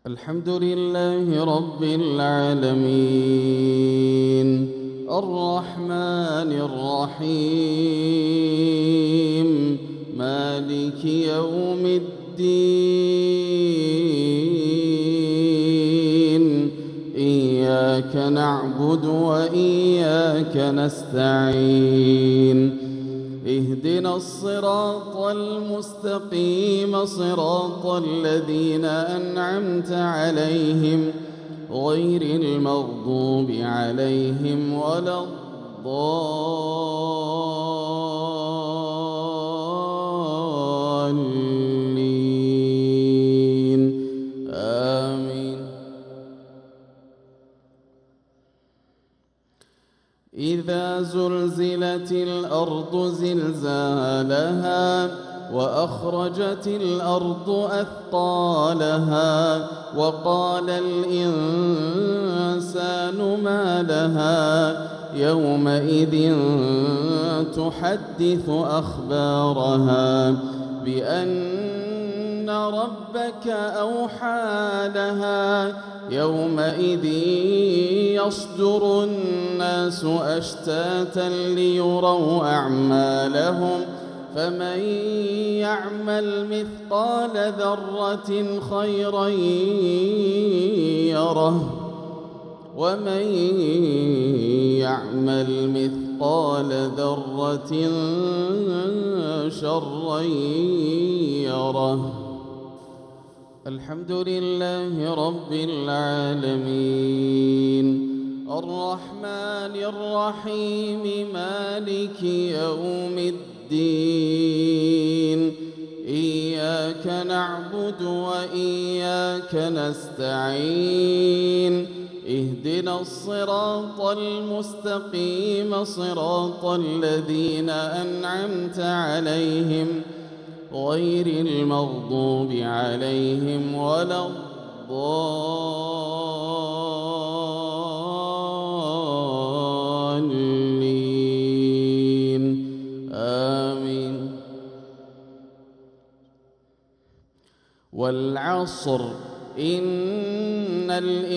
الحمد لله رب العالمين الرحمن الرحيم مالك يوم الدين إياك نعبد وإياك نستعين اهدنا الصراط المستقيم صراط الذين أنعمت عليهم غير المغضوب عليهم ولا الضالين آمين. إذا زلزلت الأرض زلزالها وأخرجت الأرض أثقالها وقال الإنسان ما لها يومئذ تحدث أخبارها بأن ربك أوحى لها يومئذ يصدر الناس أشتاتا ليروا أعمالهم فمن يعمل مثقال ذرة خيرا يره ومن يعمل مثقال ذرة شرا يره. الحمد لله رب العالمين الرحمن الرحيم مالك يوم الدين إياك نعبد وإياك نستعين اهدنا الصراط المستقيم صراط الذين أنعمت عليهم غير المغضوب عليهم ولا الضالين آمين. والعصر إن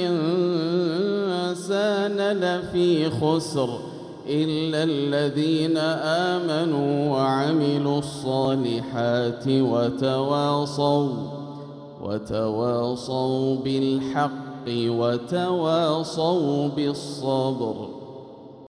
الإنسان لفي خسر إلا الذين آمنوا وعملوا الصالحات وتواصوا بالحق وتواصوا بالصبر.